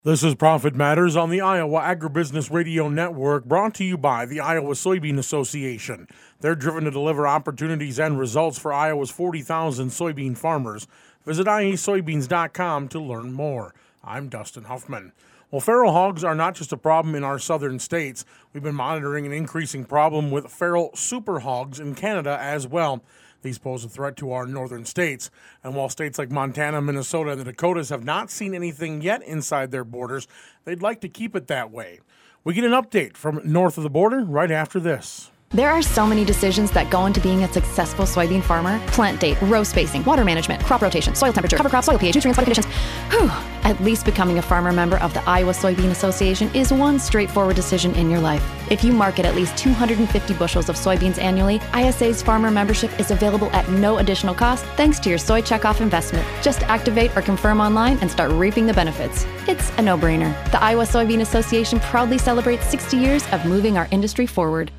This is Profit Matters on the Iowa Agribusiness Radio Network, brought to you by the Iowa Soybean Association. They're driven to deliver opportunities and results for Iowa's 40,000 soybean farmers. Visit iasoybeans.com to learn more. I'm Dustin Huffman. Well, feral hogs are not just a problem in our southern states. We've been monitoring an increasing problem with feral super hogs in Canada as well. These pose a threat to our northern states. And while states like Montana, Minnesota, and the Dakotas have not seen anything yet inside their borders, they'd like to keep it that way. We get an update from north of the border right after this. There are so many decisions that go into being a successful soybean farmer. Plant date, row spacing, water management, crop rotation, soil temperature, cover crop, soil pH, nutrients, weather conditions. Whew. At least becoming a farmer member of the Iowa Soybean Association is one straightforward decision in your life. If you market at least 250 bushels of soybeans annually, ISA's farmer membership is available at no additional cost thanks to your soy checkoff investment. Just activate or confirm online and start reaping the benefits. It's a no-brainer. The Iowa Soybean Association proudly celebrates 60 years of moving our industry forward.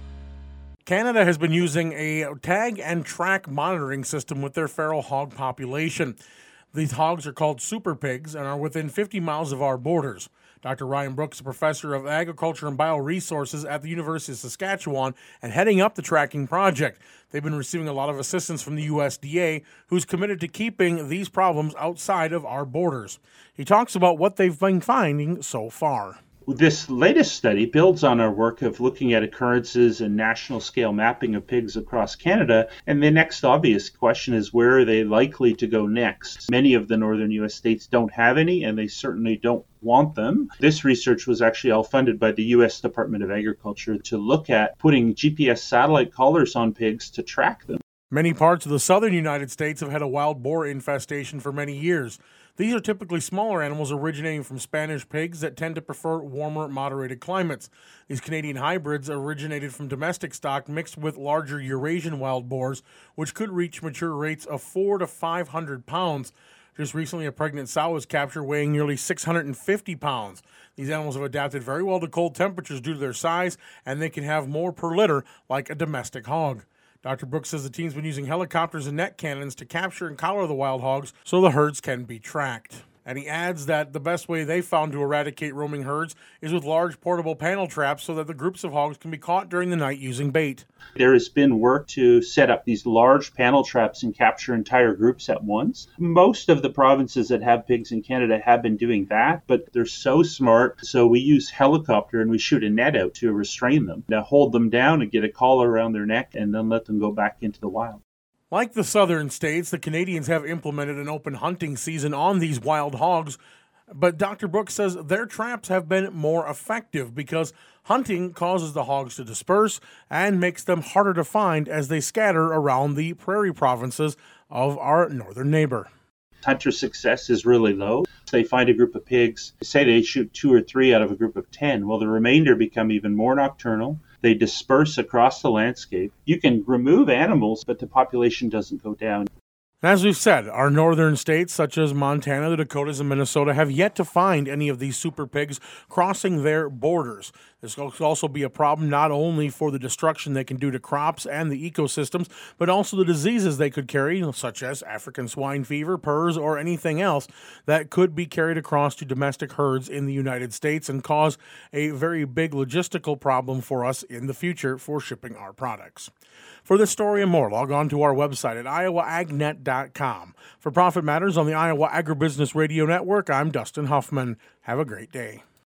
Canada has been using a tag and track monitoring system with their feral hog population. These hogs are called super pigs and are within 50 miles of our borders. Dr. Ryan Brooks, a professor of agriculture and bioresources at the University of Saskatchewan and heading up the tracking project. They've been receiving a lot of assistance from the USDA, who's committed to keeping these problems outside of our borders. He talks about what they've been finding so far. This latest study builds on our work of looking at occurrences and national scale mapping of pigs across Canada, and the next obvious question is, where are they likely to go next? Many of the northern U.S. states don't have any, and they certainly don't want them. This research was actually all funded by the U.S. Department of Agriculture to look at putting GPS satellite collars on pigs to track them. Many parts of the southern United States have had a wild boar infestation for many years. These are typically smaller animals originating from Spanish pigs that tend to prefer warmer, moderated climates. These Canadian hybrids originated from domestic stock mixed with larger Eurasian wild boars, which could reach mature rates of 400 to 500 pounds. Just recently, a pregnant sow was captured weighing nearly 650 pounds. These animals have adapted very well to cold temperatures due to their size, and they can have more per litter like a domestic hog. Dr. Brooks says the team's been using helicopters and net cannons to capture and collar the wild hogs so the herds can be tracked. And he adds that the best way they found to eradicate roaming herds is with large portable panel traps so that the groups of hogs can be caught during the night using bait. There has been work to set up these large panel traps and capture entire groups at once. Most of the provinces that have pigs in Canada have been doing that, but they're so smart, so we use helicopter and we shoot a net out to restrain them, to hold them down and get a collar around their neck and then let them go back into the wild. Like the southern states, the Canadians have implemented an open hunting season on these wild hogs, but Dr. Brooks says their traps have been more effective because hunting causes the hogs to disperse and makes them harder to find as they scatter around the prairie provinces of our northern neighbor. Hunter success is really low. They find a group of pigs, say they shoot 2 or 3 out of a group of 10. Well, the remainder become even more nocturnal. They disperse across the landscape. You can remove animals, but the population doesn't go down. As we've said, our northern states, such as Montana, the Dakotas, and Minnesota, have yet to find any of these super pigs crossing their borders. This will also be a problem not only for the destruction they can do to crops and the ecosystems, but also the diseases they could carry, such as African swine fever, PRRS, or anything else that could be carried across to domestic herds in the United States and cause a very big logistical problem for us in the future for shipping our products. For this story and more, log on to our website at iowaagnet.com. For Profit Matters on the Iowa Agribusiness Radio Network, I'm Dustin Huffman. Have a great day.